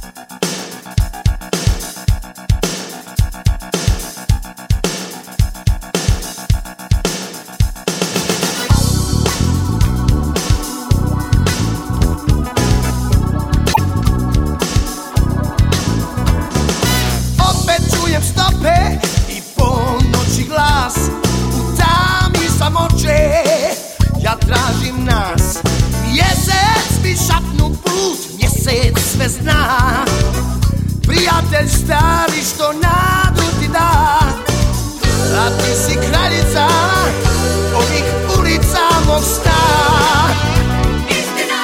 Stope i po noći glas u tami samoće, ja tražim nas. Mjesec mi šapnu put, mjesec sve zna. Prijatelj stari što nadu ti da, a ti si kraljica ovih ulica mog sna. Istina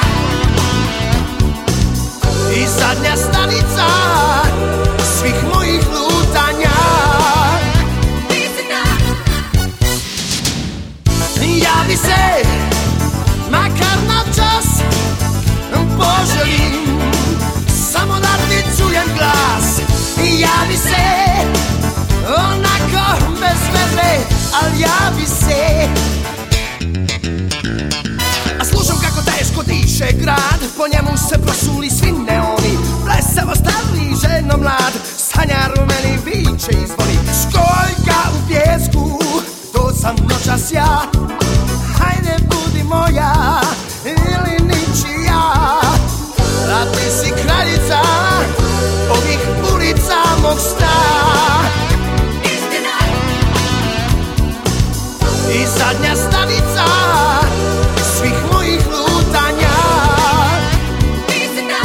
i zadnja stanica svih mojih lutanja. Javi se, makar na čas, poželim samo da ti čujem glas. Javi se, onako bez veze, al javi se. A slušam kako teško diše grad, po njemu se prosuli svi neoni. Blesavo stari, ženo mlad, sanjar u meni viče i zvoni. Školjka u pjesku, to sam noćas ja. Hajde budi moja ili ničija, a ti si kraljica ovih ulica mog sna. Istina i zadnja stanica svih mojih lutanja. Istina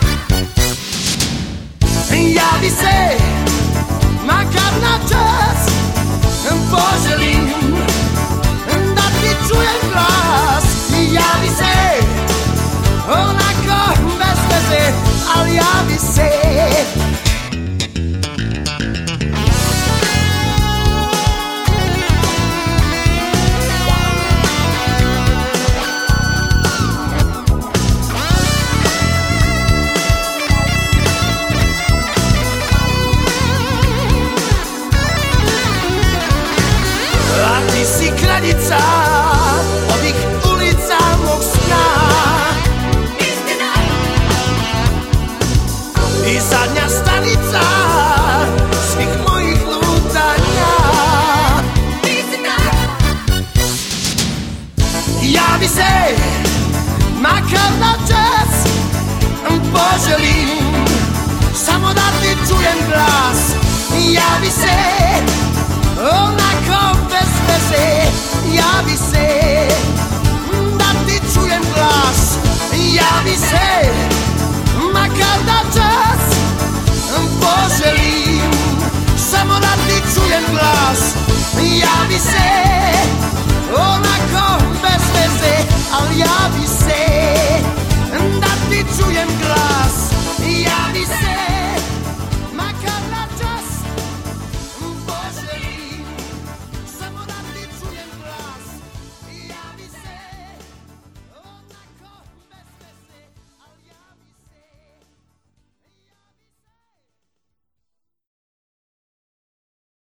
javi se, makar na čas, poželim da ti čujem glas. Javi se, onako bez veze, al javi se. A ti si kraljica ovih ulica mog sna. Istina i zadnja stanica svih mojih lutanja. Istina javi se, makar na čas, poželim samo da ti čujem glas. Javi se, onako bez veze, javi se, da ti čujem glas. Javi se, makar da čas, poželim samo da ti čujem glas. Javi se,